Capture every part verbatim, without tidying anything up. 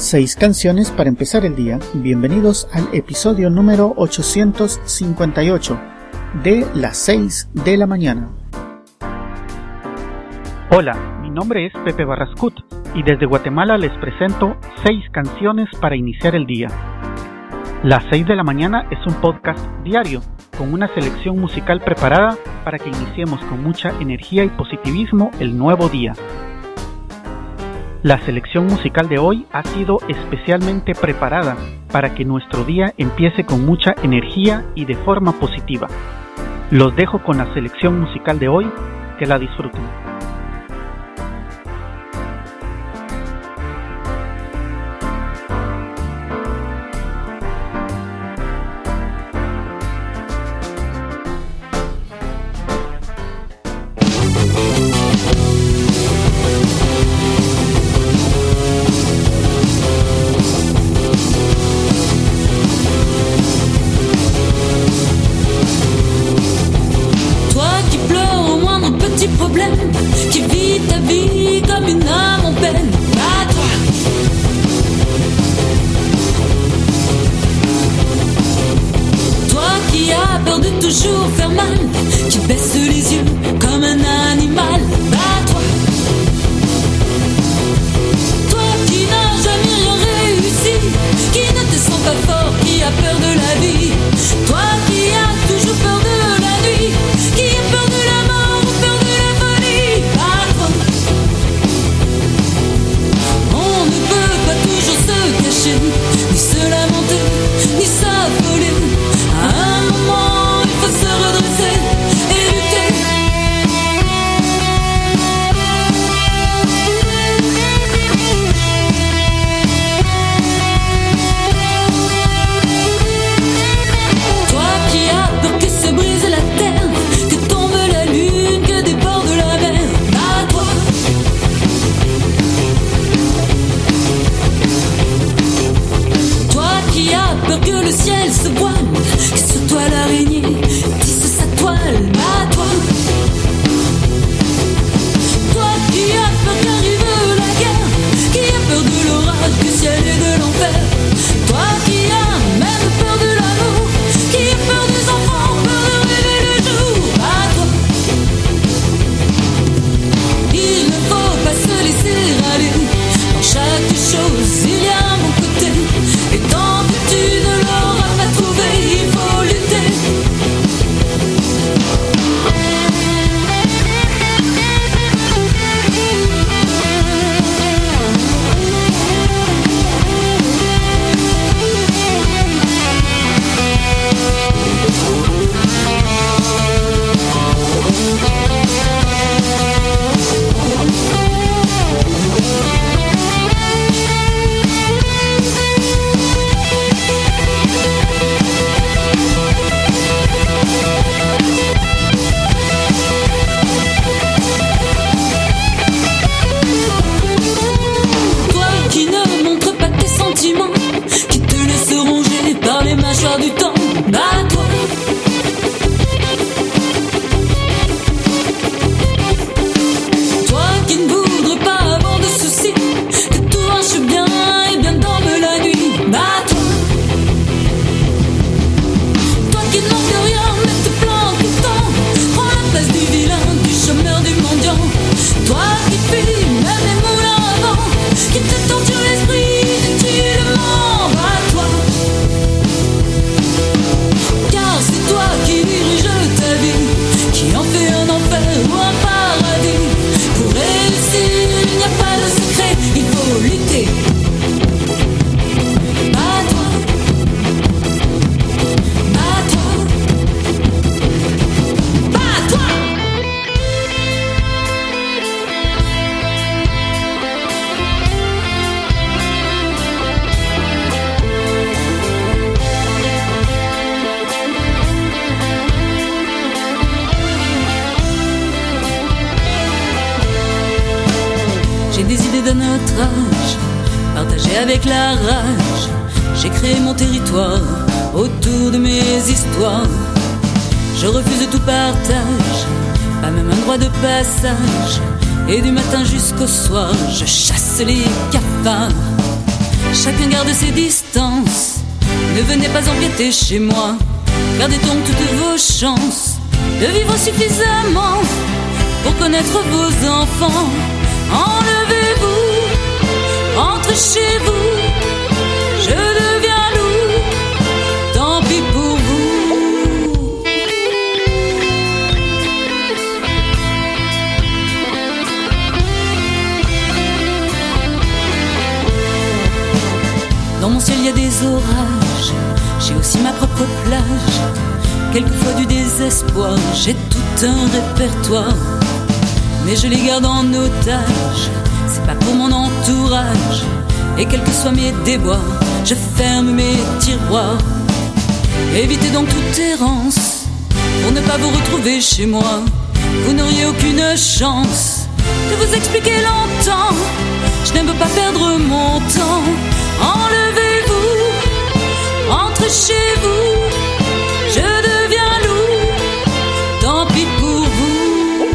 Seis canciones para empezar el día. Bienvenidos al episodio número ochocientos cincuenta y ocho de Las seis de la mañana. Hola, mi nombre es Pepe Barrascut y desde Guatemala les presento seis canciones para iniciar el día. Las seis de la mañana es un podcast diario con una selección musical preparada para que iniciemos con mucha energía y positivismo el nuevo día. La selección musical de hoy ha sido especialmente preparada para que nuestro día empiece con mucha energía y de forma positiva. Los dejo con la selección musical de hoy, que la disfruten. Qui vit ta vie comme une âme en peine. À toi. Toi qui as peur de toujours faire mal, qui baisse les yeux comme un animal. À toi. Toi qui n'as jamais rien réussi, qui ne te sens pas fort, qui a peur de la vie. Toi qui as toujours peur de la nuit, qui a peur de la mort. Ni se lamenter, ni s'affoler. À un moment, il faut se redresser et lutter. Toi qui as peur que se brise la terre, que tombe la lune, que déborde la mer. À toi. Qui a peur que le ciel se voile, que sur toi l'araignée tisse sa toile. À toi. Toi qui as peur qu'arrive la guerre, qui a peur de l'orage, du ciel et de l'enfer. Toi qui as même peur de l'amour, qui a peur des enfants, peur de rêver le jour. À toi. Il ne faut pas se laisser aller, dans chaque chose il y a mon côté. Et tant que tu ne l'auras pas trouvé, il faut lutter. Qui te laisse ronger par les mâchoires du temps. À toi. Toi qui ne voudrais pas avoir de soucis, que tout marche bien et bien dorme la nuit. À toi. Toi qui ne manques rien mais te plantes tout le temps, prends la place du vilain, du chômeur, du mendiant. Toi qui fuis même les moulins à vent, qui te torture l'esprit. Car c'est toi qui dirige ta vie, qui en fait un enfer ou un paradis. Pour réussir, il n'y a pas de secret, il faut lutter. À toi, à toi, à toi. J'ai des idées de notre âge, partagées avec la rage. J'ai créé mon territoire autour de mes histoires. Je refuse tout partage, pas même un droit de passage. Et du matin jusqu'au soir, je chasse les cafards. chacun garde ses distances. Ne venez pas empiéter chez moi, gardez donc toutes vos chances de vivre suffisamment pour connaître vos enfants. Enlevez-vous, rentrez chez vous, je deviens lourd, tant pis pour vous. Dans mon ciel il y a des orages, j'ai aussi ma propre plage. Quelquefois du désespoir, j'ai tout un répertoire, mais je les garde en otage, c'est pas pour mon entourage. Et quels que soient mes déboires, je ferme mes tiroirs. Évitez donc toute errance, pour ne pas vous retrouver chez moi. Vous n'auriez aucune chance de vous expliquer longtemps. Je n'aime pas perdre mon temps. Enlevez-vous, rentrez chez vous, je deviens lourd, tant pis pour vous.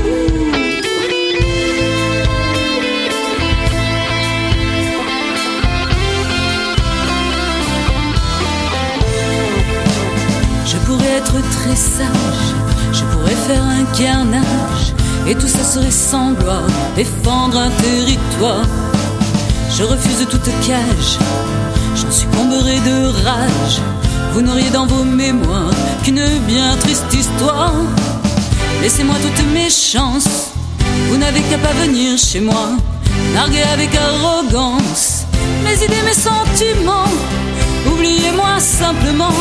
Je pourrais être très sage, je pourrais faire un carnage, et tout ça serait sans gloire, défendre un territoire. Je refuse toute cage, j'en succomberai de rage. Vous n'auriez dans vos mémoires qu'une bien triste histoire. Laissez-moi toutes mes chances, vous n'avez qu'à pas venir chez moi, narguer avec arrogance mes idées, mes sentiments. Oubliez-moi simplement.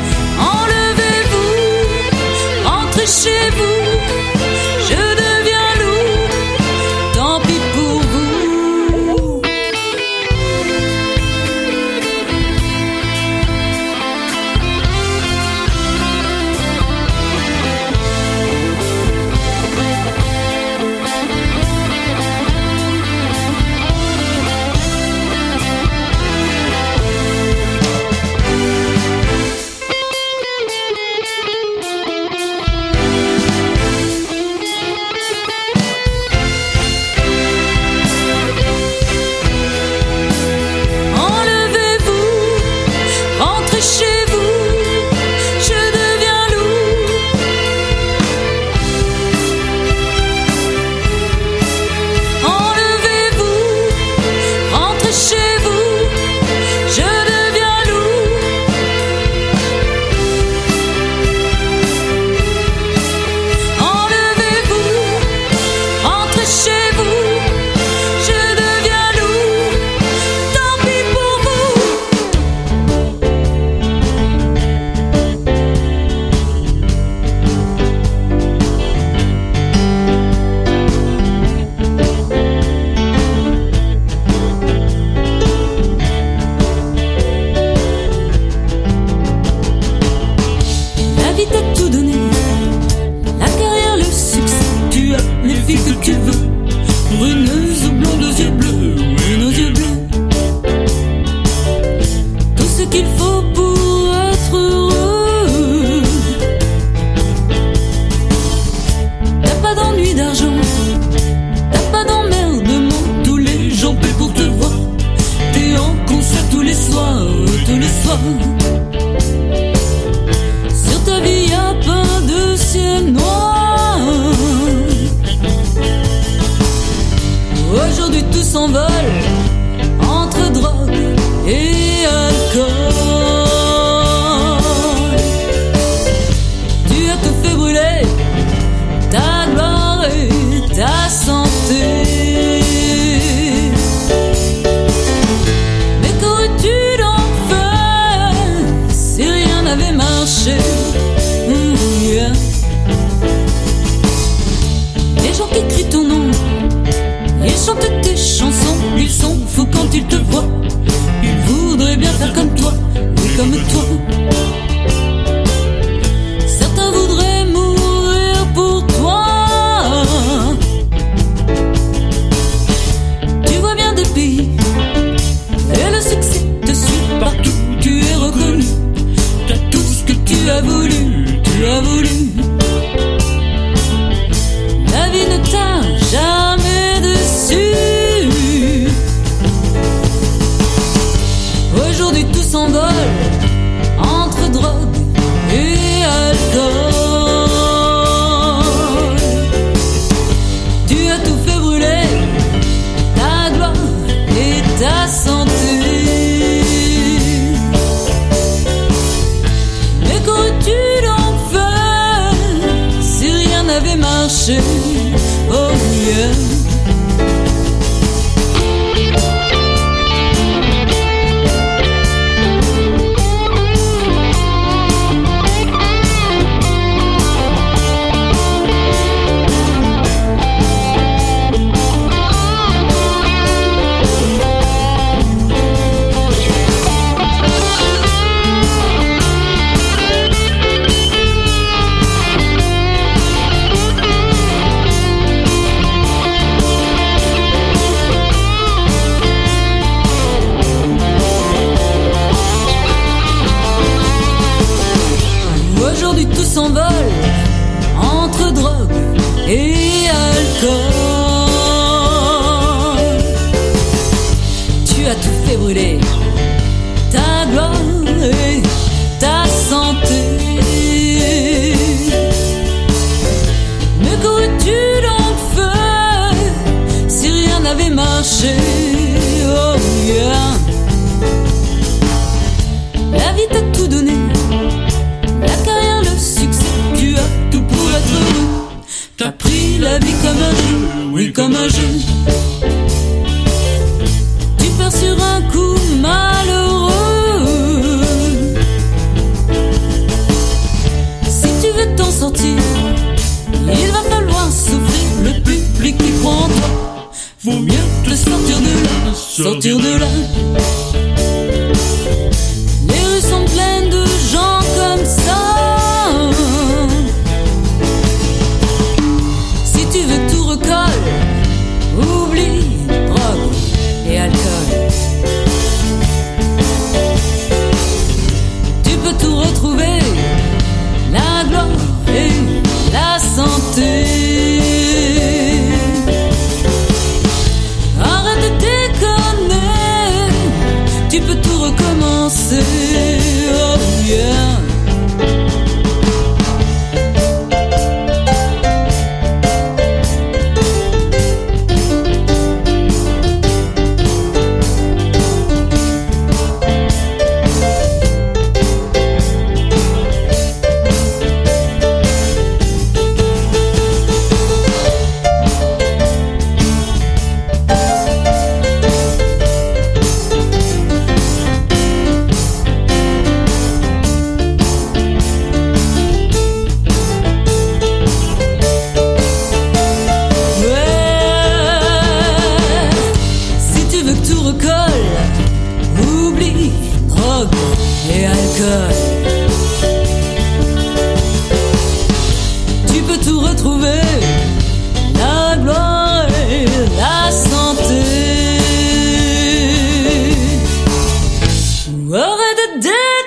Enlevez-vous, rentrez chez vous, je deviens lourd, tant pis pour vous. Sur ta vie y'a pas de ciel noir. Aujourd'hui tout s'envole entre drogue et alcool. Tu as tout fait brûler, ta gloire et ta santé. Mais qu'aurais-tu donc fait si rien n'avait marché? Mmh, yeah. Les gens qui crient ton nom, ils chantent tes chansons, ils sont fous quand ils te voient. Ils voudraient bien faire comme toi, oui comme toi. Certains voudraient mourir pour toi. Tu vois bien depuis, et le succès te suit partout. Tu es reconnu, tu as tout ce que tu as voulu, tu as voulu. La vie ne t'a jamais déçu. marcher. Oh yeah. Aujourd'hui tout s'envole entre drogue et alcool. Tu as tout fait brûler, ta gloire et ta santé. Mais qu'aurais-tu donc fait si rien n'avait marché? Oh yeah. La vie t'a tout donné, la carrière, le succès, tu as tout pour être heureux. T'as pris la vie comme un jeu, oui comme un jeu. Tu perds sur un coup malheureux. Si tu veux t'en sortir, il va falloir souffrir. Le public qui croit en toi, vaut mieux te sortir de là, sortir de là. Les rues sont pleines de gens comme ça. Si tu veux que tout recolle, oublie drogue et alcool. Tu peux tout retrouver, la gloire et la santé. Arrête de déconner, tu peux tout recommencer. Oh yeah. Tu peux tout retrouver, la gloire et la santé. Arrête de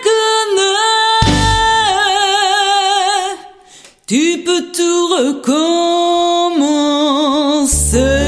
déconner, tu peux tout recommencer.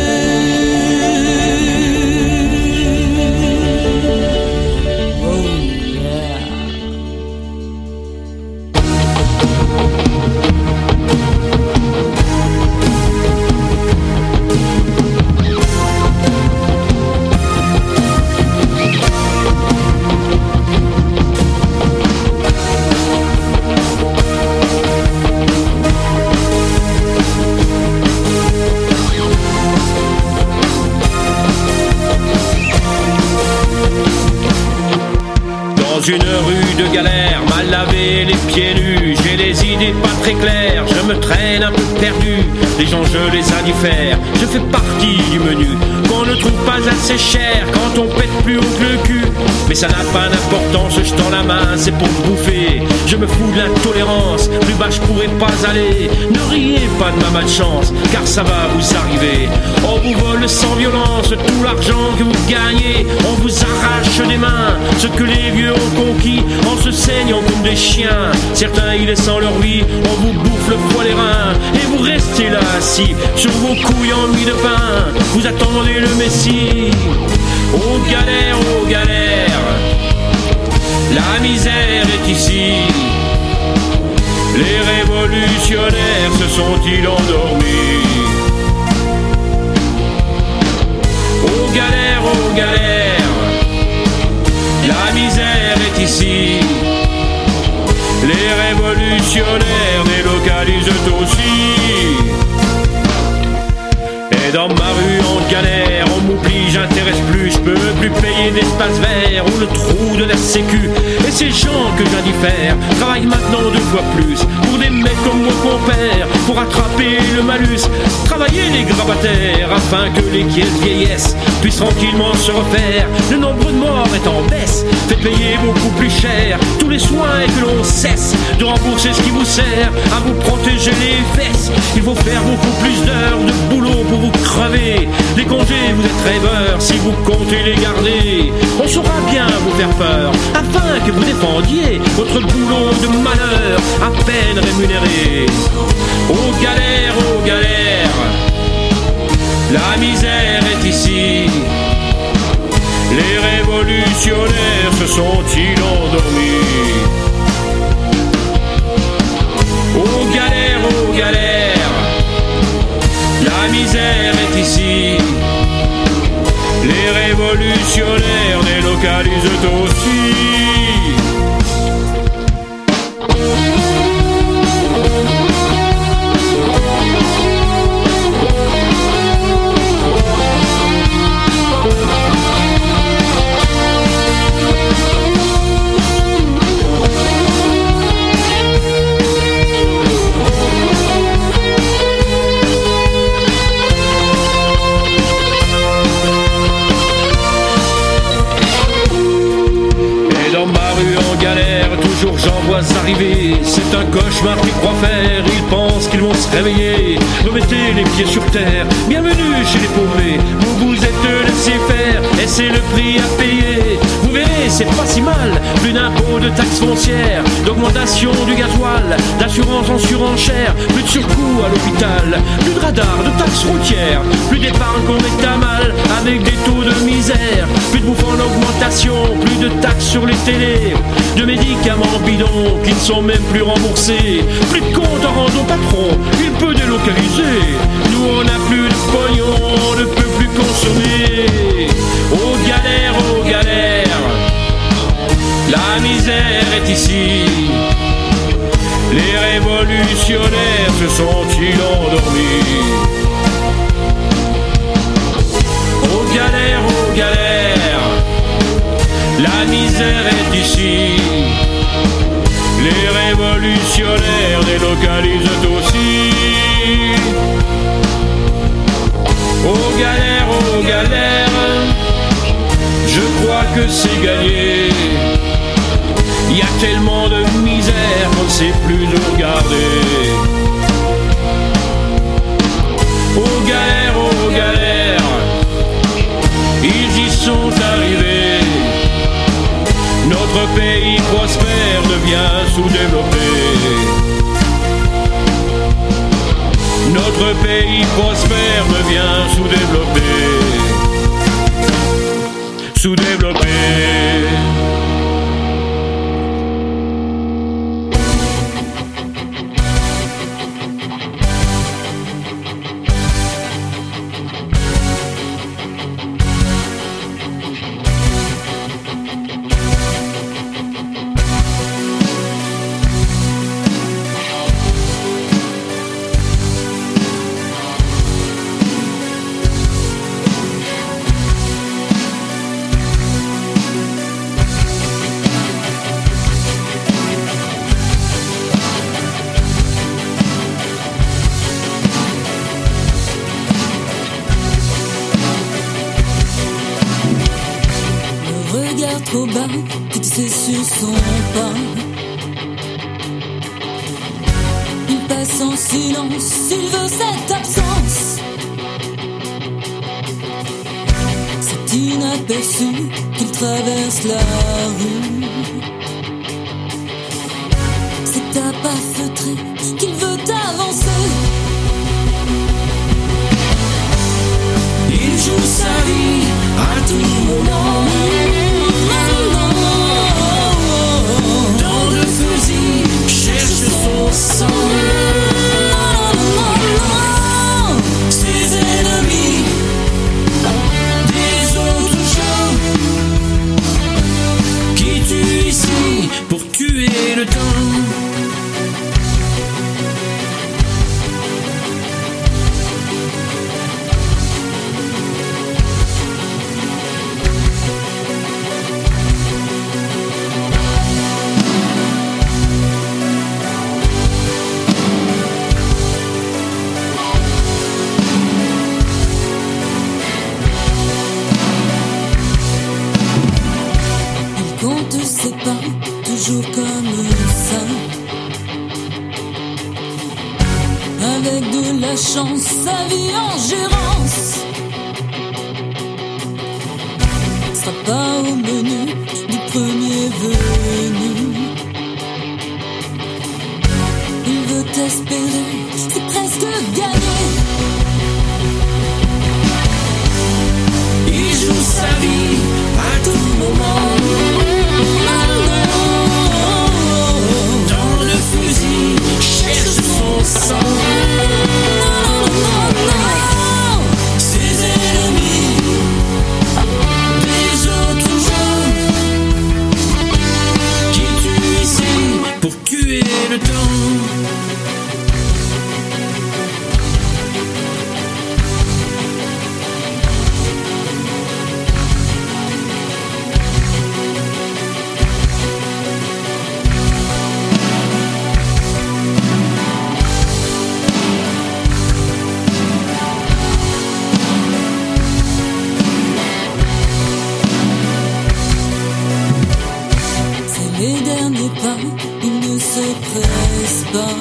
Dans une rue de galère, mal lavé, les pieds nus, j'ai les idées pas très claires, je me traîne un peu perdu, les gens je les indiffère, je fais partie du menu, qu'on ne trouve pas assez cher, quand on pète plus haut que le cul, mais ça n'a pas d'importance, je tends la main, c'est pour bouffer, je me fous de l'intolérance, plus bas je pourrais pas aller, ne riez pas de ma malchance, car ça va vous arriver, on vous vole sans violence, tout l'argent que vous gagnez, on vous arrache des mains, ce que les vieux ont conquis, en se saignant comme des chiens, certains y laissant leur vie, on vous bouffe le poids les reins, et vous restez là assis, sur vos couilles en mie de pain, vous attendez le Messie, oh galère, oh galère, la misère est ici, les révolutionnaires se sont-ils endormis, oh galère, oh galère, la misère est ici, les révolutionnaires délocalisent aussi. Et dans ma rue en galère, on m'oublie, j'intéresse plus, je peux plus payer d'espace vert ou le trou de la sécu. Et ces gens que j'indiffère travaillent maintenant deux fois plus pour des mecs comme moi qu'on perd, pour attraper le malus, travailler les grabataires afin que les caisses vieillesse puissent tranquillement se refaire. Le nombre de morts est en baisse, fait payer beaucoup plus cher tous les soins et que l'on cesse de rembourser ce qui vous sert à vous protéger les fesses. Il faut faire beaucoup plus d'heures de boulot pour vous crever. Les congés, vous êtes rêveurs si vous comptez les garder. On saura bien vous faire peur afin que vous défendiez votre boulot de malheur à peine rémunéré. Aux galères, aux galères, la misère est ici. Les révolutionnaires se sont-ils endormis? Aux galères, aux galères, la misère est ici. Les révolutionnaires délocalisent aussi. J'en vois arriver, c'est un cauchemar qu'ils croient faire. Ils pensent qu'ils vont se réveiller. Remettez les pieds sur terre. Bienvenue chez les paumés. Vous vous êtes laissé faire et c'est le prix à payer. Vous verrez, c'est pas si mal. Plus d'impôts, de taxes foncières, d'augmentation du gasoil, d'assurance en surenchère, plus de surcoûts à l'hôpital, plus de radars, de taxes routières, plus d'épargne qu'on met à mal avec des taux de misère, plus de bouffe en augmentation, plus de taxes sur les télés, de médicaments bidons qui ne sont même plus remboursés, plus de comptes en rendre au patron, il peut délocaliser. Nous on n'a plus de pognon, on ne peut plus consommer. Aux galères, aux galères, la misère est ici. Les révolutionnaires se sont-ils endormis? Aux galères, aux galères, la misère est ici. Les révolutionnaires délocalisent aussi. Aux galères, aux galères, je crois que c'est gagné. Il y a tellement de misère qu'on ne sait plus nous regarder. Aux galères, aux galères, ils y sont arrivés. Notre pays prospère devient sous-développé. Notre pays prospère devient sous-développé. Sous-développé. Trop bas, fixé sur son pas. Il passe en silence, il veut cette absence. C'est inaperçu qu'il traverse la rue. C'est à pas feutré qu'il veut avancer. Il joue sa vie à tout moment. Dans le fusil, cherche son sang. Ses ennemis, des autres gens qui tuent ici pour tuer le temps. avec de la chance, sa vie en gérance sera pas au menu du premier venu. Il veut espérer, c'est presque gagné. Il joue sa vie à tout moment. Dans le fusil, cherche son sang. Ses ennemis, des autres gens qui tuent ici pour tuer le temps. Les derniers pas, il ne se presse pas.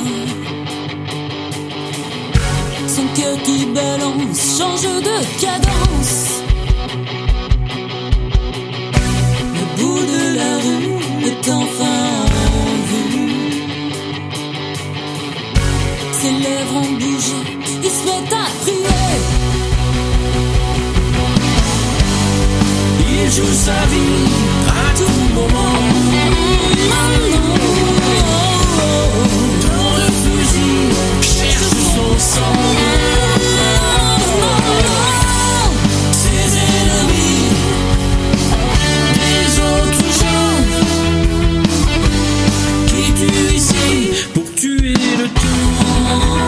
Son cœur qui balance change de cadence. Le bout de la rue est enfin en vue. Ses lèvres ont bougé, il se met à prier. Il joue sa vie à tout moment. Dans le fusil, cherche son sang. Ses ennemis, des autres gens qui tuent ici pour tuer le temps.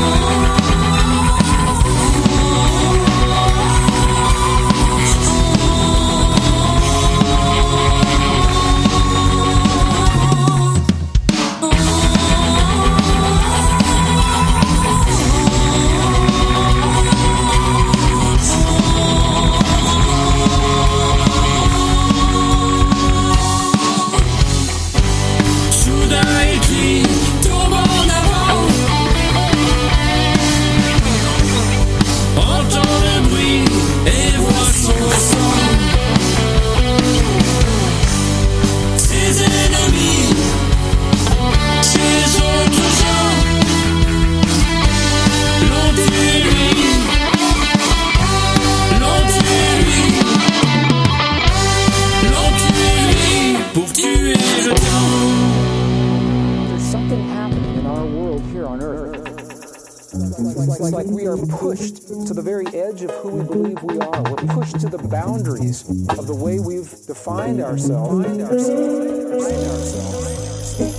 It's like we are pushed to the very edge of who we believe we are. We're pushed to the boundaries of the way we've defined ourselves. Defined ourselves. Defined ourselves.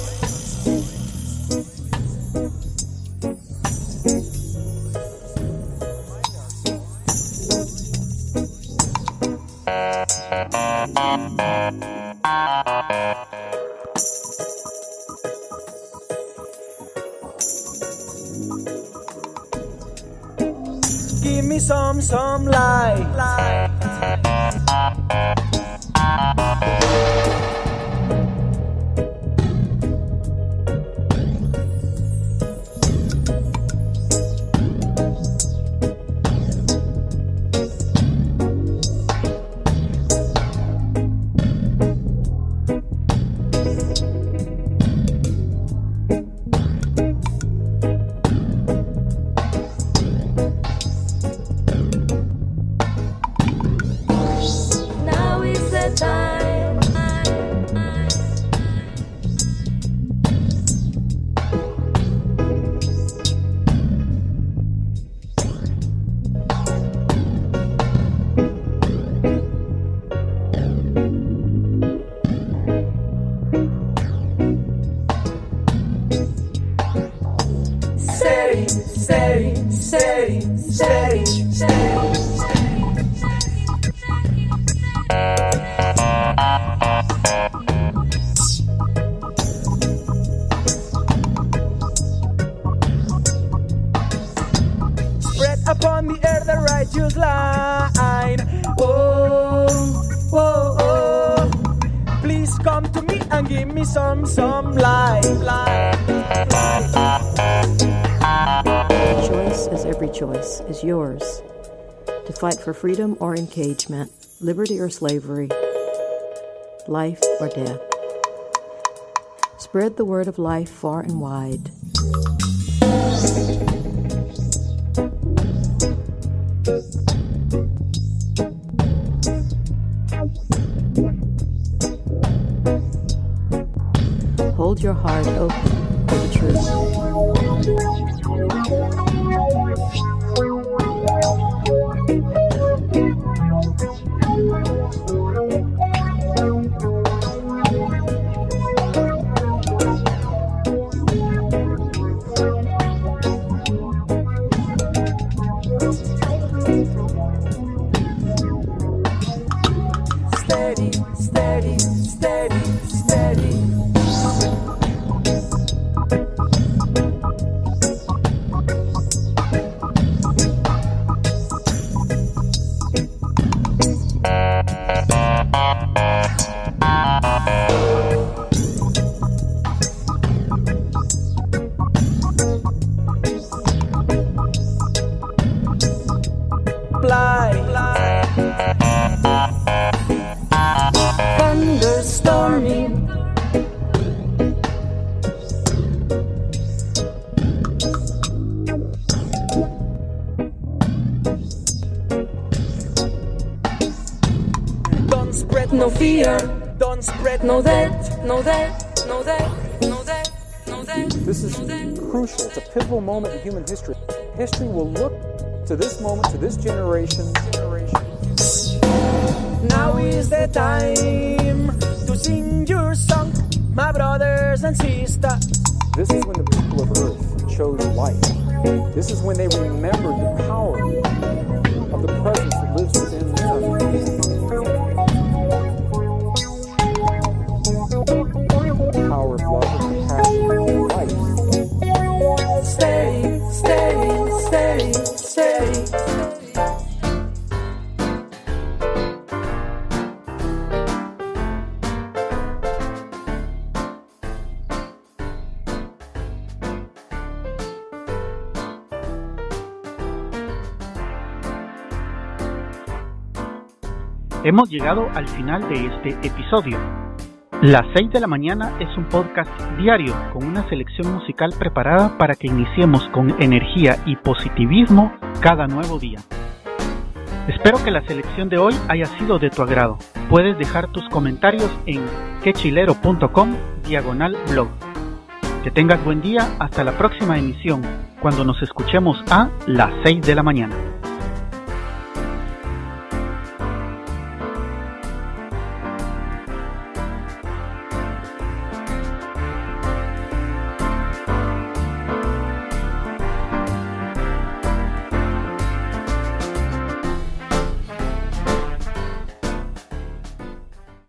Give me some, some light. light. Upon the earth the righteous line. Oh, oh, oh. Please come to me and give me some, some light. light, light. choice is yours. To fight for freedom or encagement, liberty or slavery, life or death. Spread the word of life far and wide. Hold your heart open for the truth. Steady, steady, steady, steady. Fly, fly. Thunderstorming. Don't spread no fear. Don't spread no that, no that, no that, no that, no that. This is crucial. It's a pivotal moment in human history. History will look to this moment, to this generation. Now is the time to sing your song, my brothers and sisters. This is when the people of Earth chose life. This is when they remembered the power of the presence that lives within them. The power of love and compassion and life. Steady, steady, steady, steady. Hemos llegado al final de este episodio. Las seis de la mañana es un podcast diario con una selección musical preparada para que iniciemos con energía y positivismo cada nuevo día. Espero que la selección de hoy haya sido de tu agrado. Puedes dejar tus comentarios en quechilero.com diagonal blog. Que tengas buen día hasta la próxima emisión, cuando nos escuchemos a las seis de la mañana.